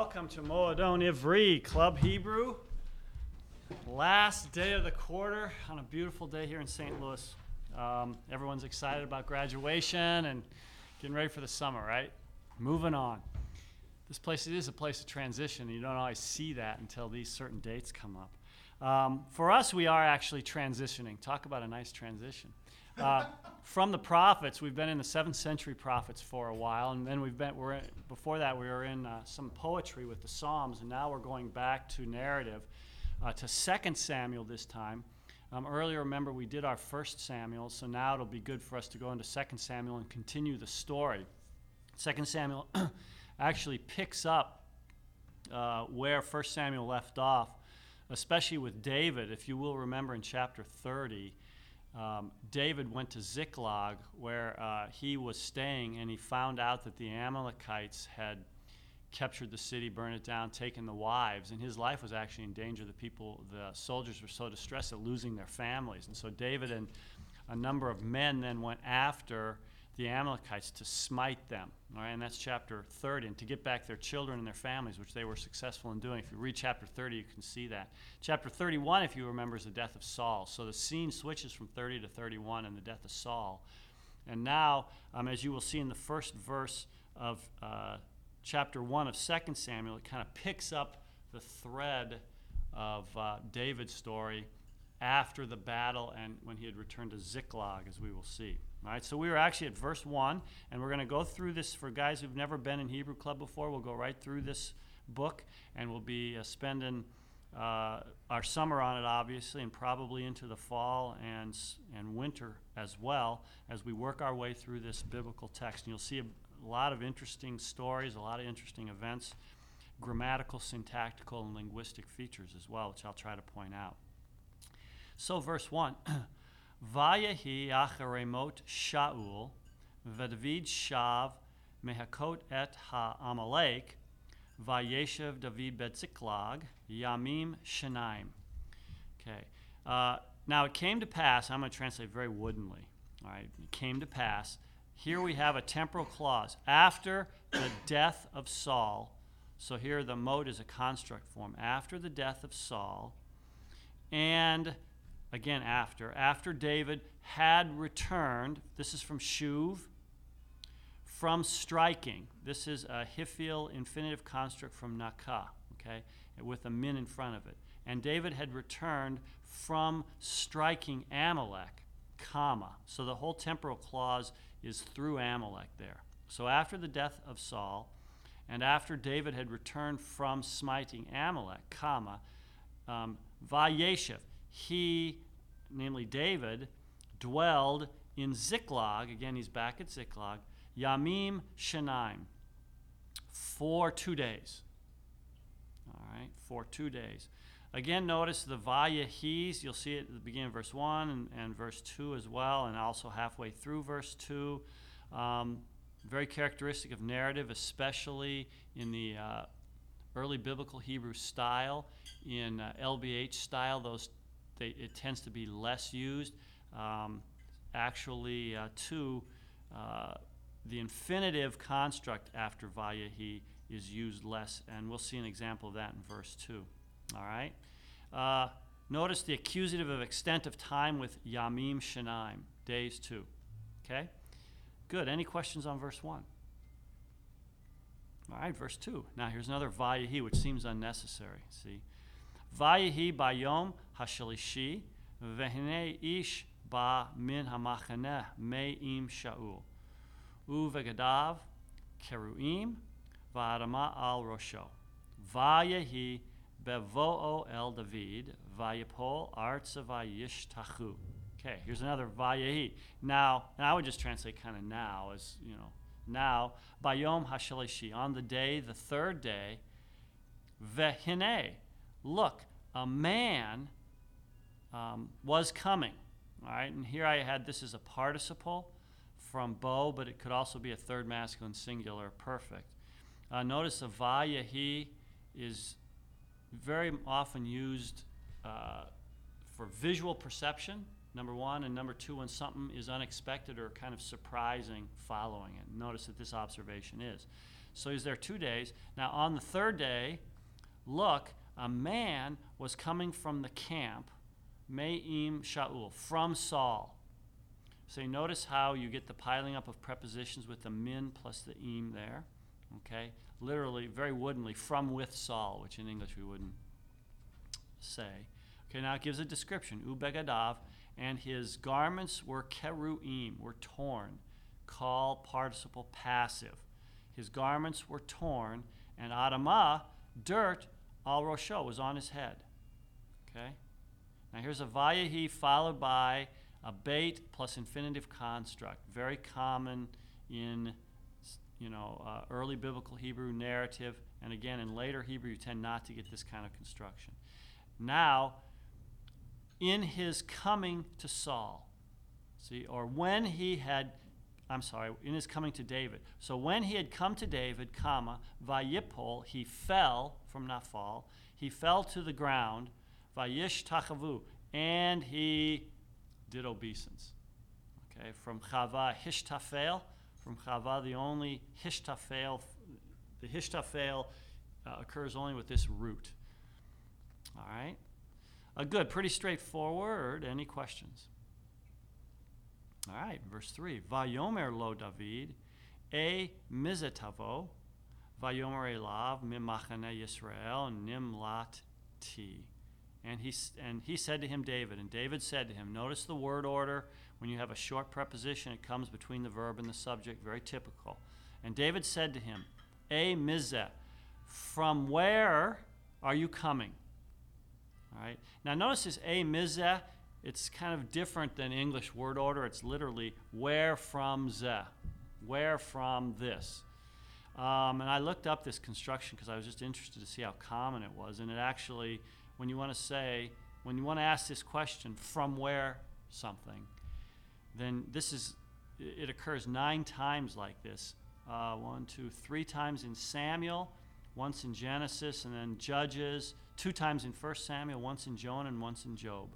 welcome to Moadon Ivri Club Hebrew. Last day of the quarter on a beautiful day here in St. Louis. Everyone's excited about graduation and getting ready for the summer, right? Moving on. This place, it is a place of transition. You don't always see that until these certain dates come up. For us, we are actually transitioning. Talk about a nice transition. From the prophets, we've been in the 7th century prophets for a while, and then before that we were in some poetry with the Psalms, and now we're going back to narrative, to 2 Samuel this time. Earlier, remember, we did our 1 Samuel, so now it'll be good for us to go into 2 Samuel and continue the story. 2 Samuel actually picks up where 1 Samuel left off, especially with David. If you will remember in chapter 30, David went to Ziklag where he was staying, and he found out that the Amalekites had captured the city, burned it down, taken the wives, and his life was actually in danger. The soldiers were so distressed at losing their families. And so David and a number of men then went after the Amalekites to smite them. All right, and that's chapter 30, and to get back their children and their families, which they were successful in doing. If you read chapter 30, you can see that. Chapter 31, if you remember, is the death of Saul. So the scene switches from 30 to 31 and the death of Saul. And now, as you will see in the first verse of chapter 1 of 2 Samuel, it kind of picks up the thread of David's story after the battle and when he had returned to Ziklag, as we will see. All right, so we were actually at verse 1, and we're going to go through this. For guys who've never been in Hebrew Club before, we'll go right through this book, and we'll be spending our summer on it, obviously, and probably into the fall and winter as well as we work our way through this biblical text. And you'll see a lot of interesting stories, a lot of interesting events, grammatical, syntactical, and linguistic features as well, which I'll try to point out. So verse 1, Vayehi acharei mot Shaul, v'David shav mehakot et ha'amalek, vayeshev David bet Ziklag, yamim shenaim. Okay. Now it came to pass, I'm going to translate very woodenly. All right. It came to pass. Here we have a temporal clause. After the death of Saul, so here the mot is a construct form. After the death of Saul, and again, after David had returned, this is from Shuv, from striking. This is a Hifil infinitive construct from Nakah, okay, with a min in front of it. And David had returned from striking Amalek, comma. So the whole temporal clause is through Amalek there. So after the death of Saul, and after David had returned from smiting Amalek, comma, Vayeshev, he, namely David, dwelled in Ziklag. Again, he's back at Ziklag. Yamim shenaim, for 2 days. All right, for 2 days. Again, notice the Vayehis. You'll see it at the beginning of verse 1 and verse 2 as well, and also halfway through verse 2. Very characteristic of narrative, especially in the early biblical Hebrew style. In LBH style, it tends to be less used. The infinitive construct after Vayehi is used less, and we'll see an example of that in verse 2. All right? Notice the accusative of extent of time with Yamim Shenaim, days 2. Okay? Good. Any questions on verse 1? All right, verse 2. Now here's another Vayehi, which seems unnecessary. See? Vayehi bayom hashalishi, vehine ish ba min hamachaneh me'im Shaul, uvegadav keruim va'adama al rosho. Vayehi bevo'o el David, vayipol artsa vayishtachu. Okay, here's another Vayehi. Now, and I would just translate kind of now as, now, bayom hashalishi, on the day, the third day, vehine, look, a man was coming. All right, and here I had this as a participle from bo, but it could also be a third masculine singular perfect. Notice a Vayehi is very often used for visual perception, number one, and number two, when something is unexpected or kind of surprising following it. Notice that this observation is. So he's there 2 days. Now on the third day, look, a man was coming from the camp, Me'im Shaul, from Saul. So you notice how you get the piling up of prepositions with the min plus the im there. Okay? Literally, very woodenly, from with Saul, which in English we wouldn't say. Okay, now it gives a description. Ubegadav, and his garments were keruim, were torn. Call participle passive. His garments were torn, and adamah, dirt, al rosho, was on his head. Okay? Now here's a vayahi followed by a bait plus infinitive construct. Very common in early biblical Hebrew narrative, and again in later Hebrew you tend not to get this kind of construction. Now, in his coming to Saul, in his coming to David. So when he had come to David, vayipol, he fell from Nafal, he fell to the ground, vayish tachavu, and he did obeisance. Okay, from Chava hishtafel, from Chava the only hishtafel, the hishtafel occurs only with this root. All right, good, pretty straightforward. Any questions? All right, verse 3. Vayomer lo David, e mizetavo, vayomer elav mimachane Yisrael nimlat ti. And he said to him, David, and David said to him, notice the word order. When you have a short preposition, it comes between the verb and the subject, very typical. And David said to him, e mizeh, from where are you coming? All right. Now notice this e mizeh. It's kind of different than English word order. It's literally where from zeh, where from this. And I looked up this construction because I was just interested to see how common it was. And it actually, when you want to ask this question, from where something, then it occurs 9 times like this. 3 times in Samuel, once in Genesis, and then Judges, 2 times in 1 Samuel, once in Jonah, and once in Job.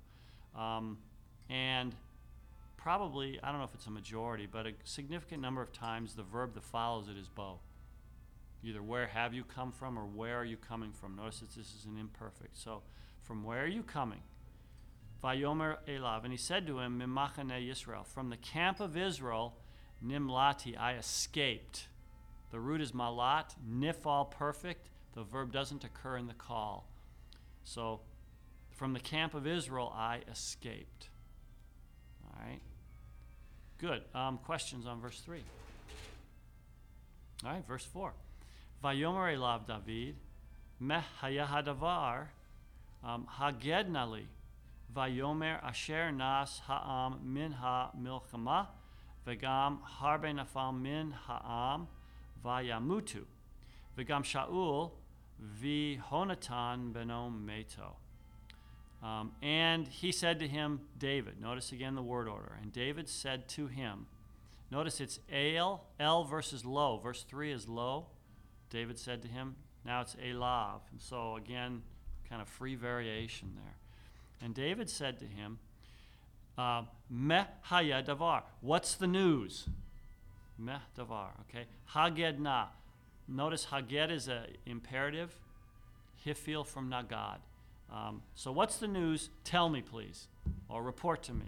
And probably, I don't know if it's a majority, but a significant number of times the verb that follows it is bo. Either where have you come from or where are you coming from. Notice that this is an imperfect. So, from where are you coming? Vayomer elav. And he said to him, Mimachane Yisrael, from the camp of Israel, nimlati, I escaped. The root is malat, nifal, perfect. The verb doesn't occur in the call. So, from the camp of Israel, I escaped. All right. Good. Questions on verse 3. All right, verse 4. Vayomer elav David, meh hayahadavar, hagednali, vayomer asher nas ha'am min ha-milchama, vegam harbe nafal min ha'am, vayamutu, vegam Shaul, vihonatan benom meto. And he said to him, David, notice again the word order, and David said to him, notice it's El versus lo. Verse 3 is lo. David said to him, now it's elav. And so again, kind of free variation there. And David said to him, meh haya davar. What's the news? Meh davar, okay. Haged na. Notice haged is an imperative. Hifil from nagad. So what's the news? Tell me, please, or report to me.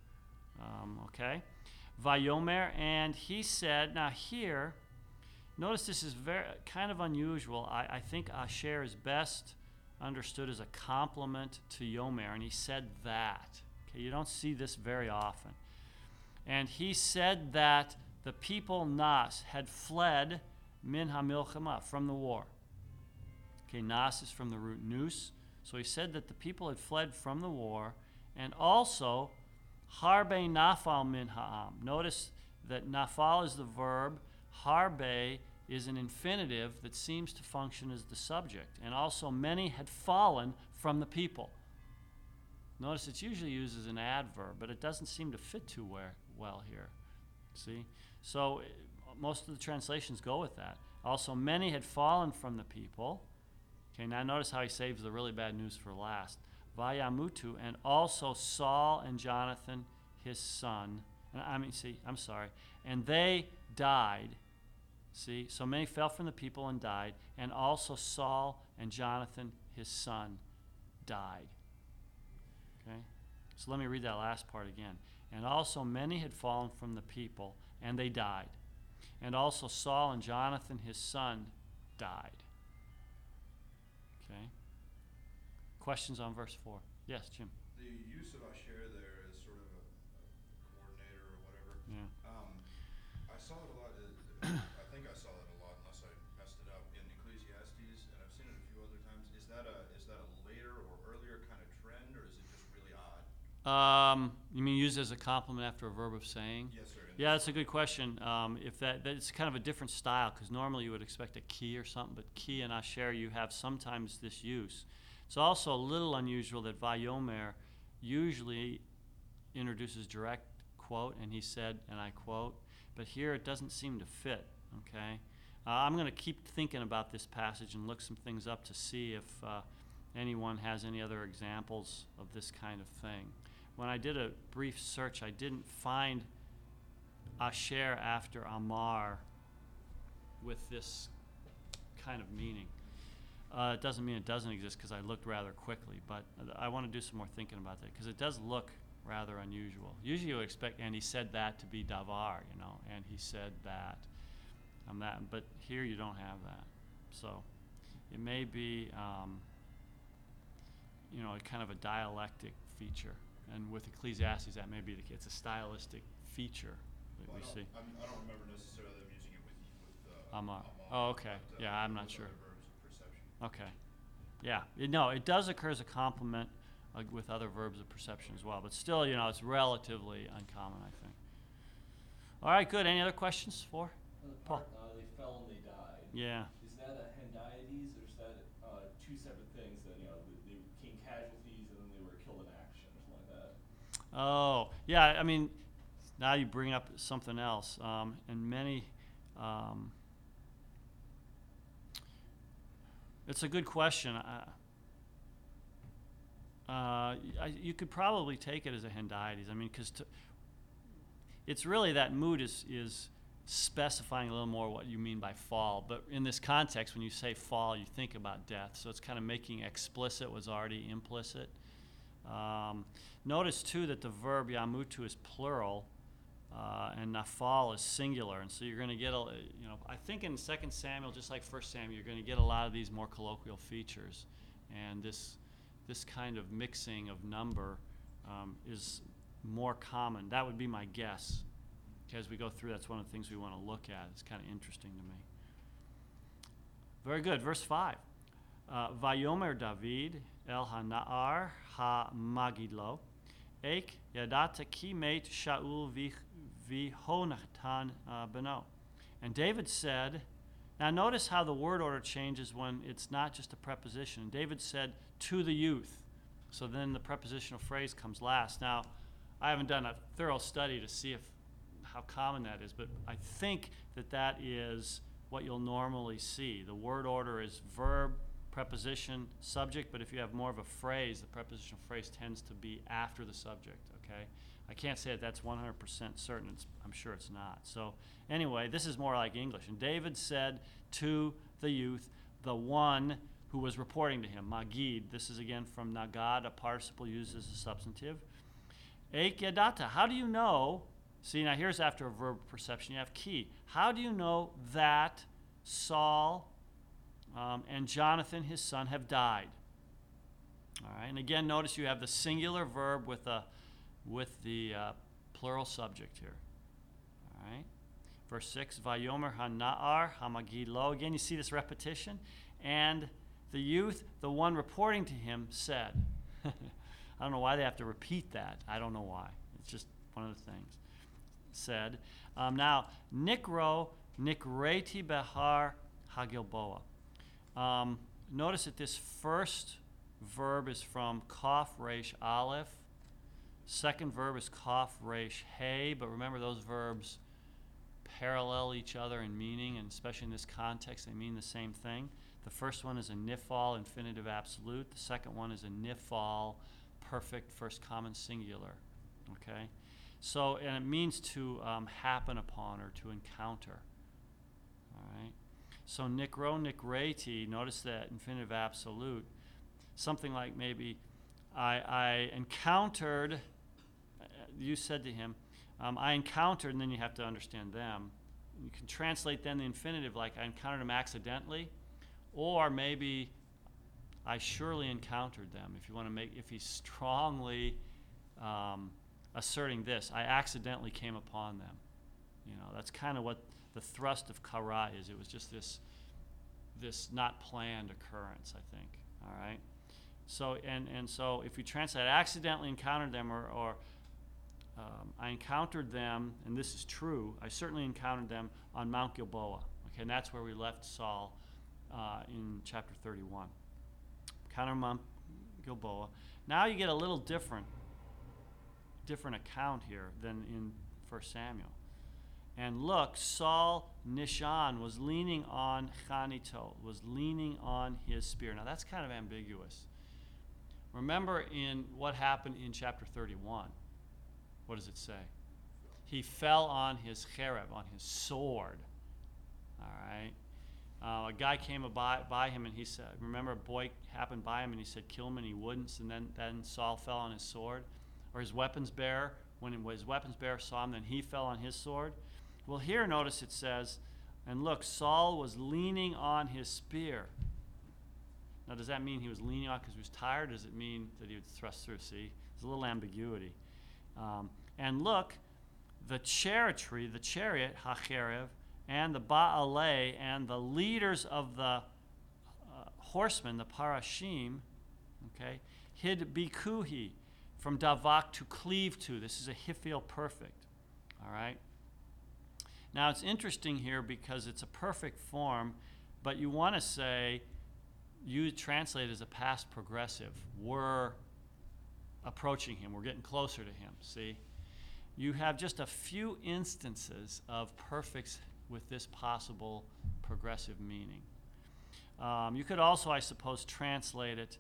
Okay. Vayomer, and he said, now here, notice this is very kind of unusual. I think Asher is best understood as a compliment to Yomer, and he said that. Okay, you don't see this very often. And he said that the people Nas had fled min ha-milchama, from the war. Okay, Nas is from the root nous. So he said that the people had fled from the war, and also harbe nafal min ha'am. Notice that nafal is the verb, harbe is an infinitive that seems to function as the subject, and also many had fallen from the people. Notice it's usually used as an adverb, but it doesn't seem to fit too well here. See? So most of the translations go with that. Also, many had fallen from the people. Okay, now notice how he saves the really bad news for last. Vayamutu, and also Saul and Jonathan, his son. And they died See, so many fell from the people and died, and also Saul and Jonathan, his son, died. Okay? So let me read that last part again. And also many had fallen from the people, and they died. And also Saul and Jonathan, his son, died. Okay? Questions on verse 4? Yes, Jim. The use of Asher there as sort of a coordinator or whatever. Yeah. I saw it a lot. I think I saw it a lot, unless I messed it up, in Ecclesiastes, and I've seen it a few other times. Is that a later or earlier kind of trend, or is it just really odd? You mean used as a compliment after a verb of saying? Yes, sir. Yeah, that's a good question. If that's kind of a different style, because normally you would expect a key or something, but key and Asher, you have sometimes this use. It's also a little unusual that Vayomer usually introduces direct quote, and he said, and I quote, but here it doesn't seem to fit, okay? I'm going to keep thinking about this passage and look some things up to see if anyone has any other examples of this kind of thing. When I did a brief search, I didn't find Asher after Amar with this kind of meaning. It doesn't mean it doesn't exist because I looked rather quickly, but I want to do some more thinking about that because it does look rather unusual. Usually you would expect, and he said that to be davar, and he said that, but here you don't have that. So it may be, kind of a dialectic feature, and with Ecclesiastes that may be the case. It's a stylistic feature that we see. I don't remember necessarily them using it with Amar. Amar. Oh, okay. But, Yeah, I'm not with sure. other verbs of perception. Okay. Yeah. It does occur as a complement with other verbs of perception as well, but still, it's relatively uncommon, I think. All right, good. Any other questions for Paul? They fell and they died. Yeah. Is that a hendiades, or is that two separate things that, they became casualties and then they were killed in action or something like that? Oh, yeah. I mean, now you bring up something else. And many, it's a good question. You could probably take it as a hendiades. I mean, because it's really that mood is specifying a little more what you mean by fall. But in this context, when you say fall, you think about death. So it's kind of making explicit what's already implicit. Notice, too, that the verb yamutu is plural and nafal is singular. And so you're going to get, I think in 2 Samuel, just like 1 Samuel, you're going to get a lot of these more colloquial features. And this kind of mixing of number is more common. That would be my guess. As we go through, that's one of the things we want to look at. It's kind of interesting to me. Very good. Verse 5. Vayomer David el hana'ar ha-magidlo, ek yadata ki mate Shaul v'honatan beno. And David said, now notice how the word order changes when it's not just a preposition. David said, to the youth. So then the prepositional phrase comes last. Now, I haven't done a thorough study to see how common that is, but I think that is what you'll normally see. The word order is verb, preposition, subject, but if you have more of a phrase, the prepositional phrase tends to be after the subject, okay? I can't say that's 100% certain. I'm sure it's not. So anyway, this is more like English. And David said to the youth, the one who was reporting to him, Magid. This is again from Nagad, a participle used as a substantive. Eik yadata, how do you know? See, now here's after a verb perception, you have key. How do you know that Saul and Jonathan, his son, have died? All right, and again, notice you have the singular verb with the plural subject here. All right, verse 6, Vayomer hana'ar hamagid lo. Again, you see this repetition. And the youth, the one reporting to him, said. I don't know why they have to repeat that. I don't know why. It's just one of the things. Said. Now, nikro nikreti behar hagilboa. Notice that this first verb is from kaf resh aleph. Second verb is kaf resh hey, but remember those verbs parallel each other in meaning, and especially in this context, they mean the same thing. The first one is a nifal, infinitive absolute. The second one is a nifal, perfect first common singular. Okay? So, and it means to happen upon or to encounter. All So nikro, nikreti, notice that infinitive absolute. Something like maybe, I encountered, you said to him, I encountered, and then you have to understand them. You can translate then the infinitive like I encountered him accidentally, or maybe I surely encountered them. If you want to make, if he's strongly asserting this, I accidentally came upon them. You know, that's kind of what the thrust of kara is. It was just this not planned occurrence, I think. All right. So and so if you translate, I accidentally encountered them, or I encountered them, and this is true. I certainly encountered them on Mount Gilboa. Okay, and that's where we left Saul in chapter 31. Encounter Mount Gilboa. Now you get a little different account here than in 1 Samuel. And look, Saul Nishan was leaning on Chanito, was leaning on his spear. Now that's kind of ambiguous. Remember in what happened in chapter 31. What does it say? He fell on his chereb, on his sword. All right. A guy came by him and he said, remember a boy happened by him and he said, kill him, and he wouldn't. And then Saul fell on his sword. Or his weapons bearer, when his weapons bearer saw him, then he fell on his sword. Well, here notice it says, and look, Saul was leaning on his spear. Now, does that mean he was leaning on because he was tired? Or does it mean that he would thrust through? See, there's a little ambiguity. And look, the chariot, Hacherev, and the Baalei, and the leaders of the horsemen, the Parashim, okay, hid Bikuhi, from Davak to cleave to. This is a Hiphil perfect. All right. Now it's interesting here because it's a perfect form, but you want to say, you translate as a past progressive. We're approaching him. We're getting closer to him. See? You have just a few instances of perfects with this possible progressive meaning. You could also, I suppose, translate it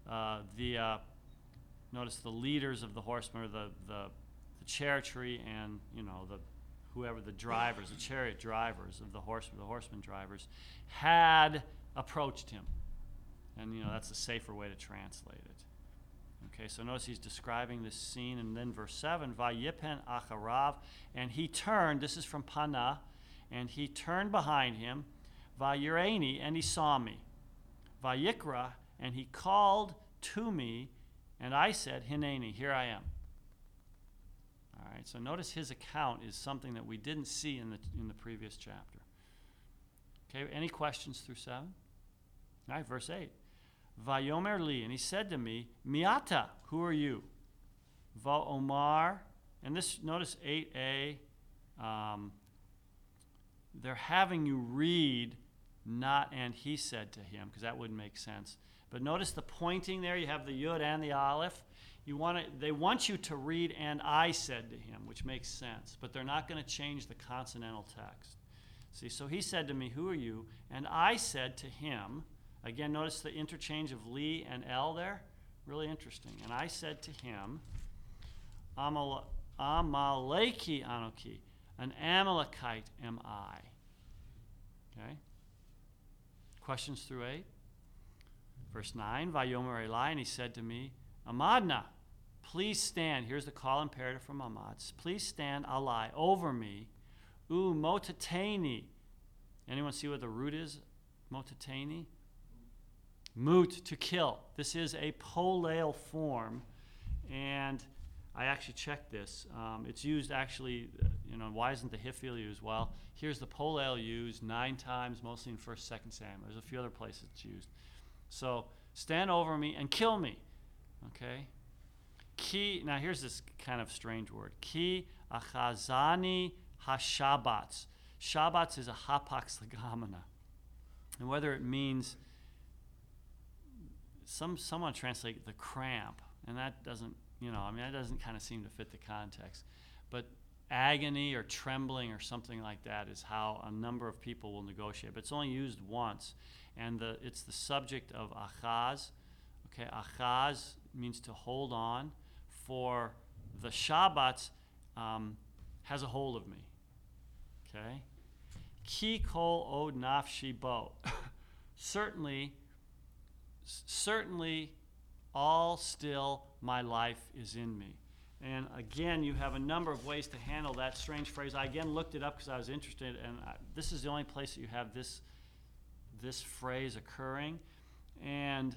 notice the leaders of the horsemen, or the chariotry, and the drivers, the chariot drivers of the horseman drivers, had approached him, and that's a safer way to translate it. Okay, so notice he's describing this scene, and then verse 7, Vayipen acharav, and he turned. This is from Panah, and he turned behind him. Vayireni, and he saw me. Vayikra, and he called to me. And I said, Hineni, here I am. All right, so notice his account is something that we didn't see in the previous chapter. Okay, any questions through 7? All right, verse 8. Vayomer li, and he said to me, Miata, who are you? Va'omar, and this, notice 8a, they're having you read not and he said to him, because that wouldn't make sense. But notice the pointing there. You have the yud and the aleph. They want you to read and I said to him, which makes sense. But they're not going to change the consonantal text. See, so he said to me, who are you? And I said to him, again, notice the interchange of li and el there. Really interesting. And I said to him, Amaleki Anoki, an Amalekite am I. Okay? Questions through 8? Verse 9, Vayomer Eli, and he said to me, Amadna, please stand. Here's the call imperative from Amad. Please stand, alai, over me. Motateni. Anyone see what the root is? Motateni? Mut, to kill. This is a polale form, and I actually checked this. It's used actually, why isn't the Hiphil used? Well, here's the polale used 9 times, mostly in 1st, 2nd Samuel. There's a few other places it's used. So, stand over me and kill me. Okay? Ki, now here's this kind of strange word. Ki achazani hashabats. Shabbats is a hapax legomena. And whether it means, someone translate the cramp, and that doesn't, that doesn't kind of seem to fit the context. But agony or trembling or something like that is how a number of people will negotiate. But it's only used once. And it's the subject of achaz. Okay, achaz means to hold on. For the Shabbat has a hold of me. Okay? Ki kol od nafshi bo. Certainly, all still my life is in me. And again, you have a number of ways to handle that strange phrase. I again looked it up because I was interested, and this is the only place that you have this phrase occurring. And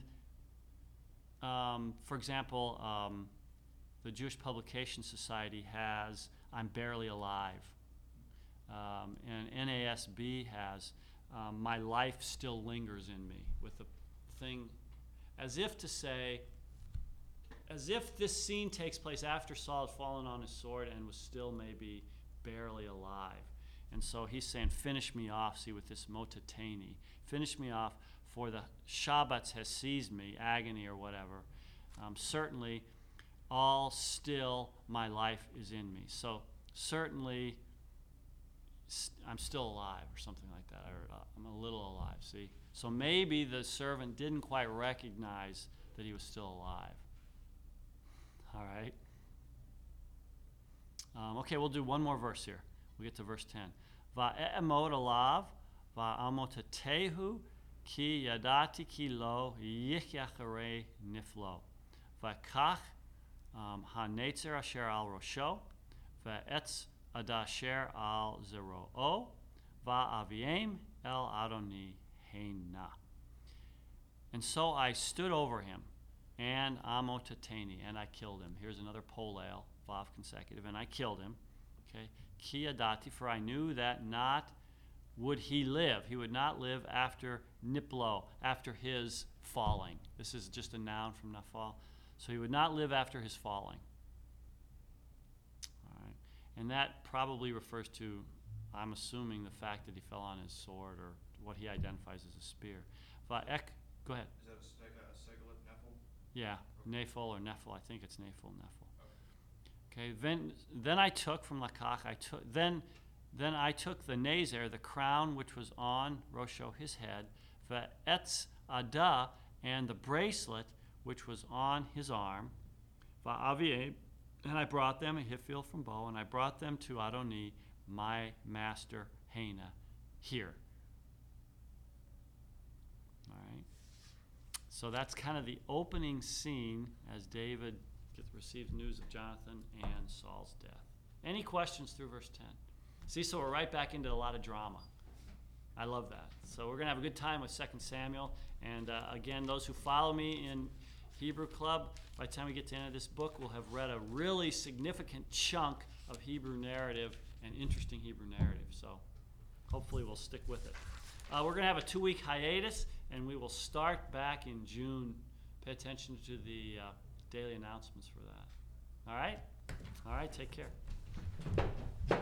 for example, the Jewish Publication Society has "I'm barely alive," and NASB has "My life still lingers in me," with the thing as if to say, as if this scene takes place after Saul had fallen on his sword and was still maybe barely alive. And so he's saying, finish me off, see, with this motateni. Finish me off, for the Shabbat has seized me, agony or whatever. Certainly, all still my life is in me. So certainly, I'm still alive, or something like that, or I'm a little alive, see? So maybe the servant didn't quite recognize that he was still alive. All right. Okay, we'll do one more verse here. We get to verse 10. Va'e'emod alav, va'amotatehu, ki yadati ki lo, yichyacharei niflo. Va'kach ha'netzer asher al rosho, va'etz adasher al zero'o, va'aviem el adoni heina. And so I stood over him, and amotateni, and I killed him. Here's another polel, vav consecutive, and I killed him. Okay, ki adati, for I knew that not would he live. He would not live after niplo, after his falling. This is just a noun from nafal. So he would not live after his falling. All right, and that probably refers to, I'm assuming, the fact that he fell on his sword, or what he identifies as a spear. Va'ek, go ahead. Is that a seglet nephil? Yeah, Nephil or Nephil. I think it's Nephil, Nephil. Okay. Then I took from Lakach. Then I took the Nazer, the crown which was on Rosho, his head, Va'etz Ada, and the bracelet which was on his arm, Va'aviem, and I brought them, Ahithophel from Bo, and I brought them to Adoni, my master Hena, here. All right. So that's kind of the opening scene as David receives news of Jonathan and Saul's death. Any questions through verse 10? See, so we're right back into a lot of drama. I love that. So we're going to have a good time with 2 Samuel. And again, those who follow me in Hebrew Club, by the time we get to the end of this book, we'll have read a really significant chunk of Hebrew narrative and interesting Hebrew narrative. So hopefully we'll stick with it. We're going to have a 2-week hiatus, and we will start back in June. Pay attention to the daily announcements for that. All right? All right, take care.